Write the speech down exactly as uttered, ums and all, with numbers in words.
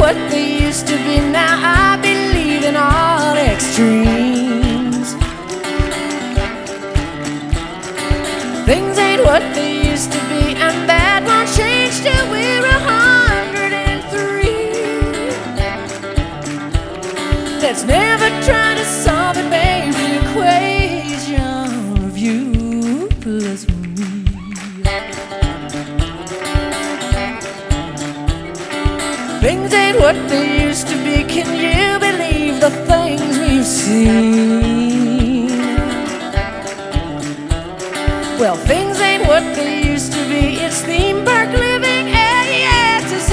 what they used to be. Now I believe in all extremes. Things ain't what they used to be, and that won't change till we're a hundred and three. Let's never try to solve it, baby, the equation of you plus me. Things ain't what they used to be. Can you believe the things we've seen? Well, things ain't what they used to be. It's theme park living.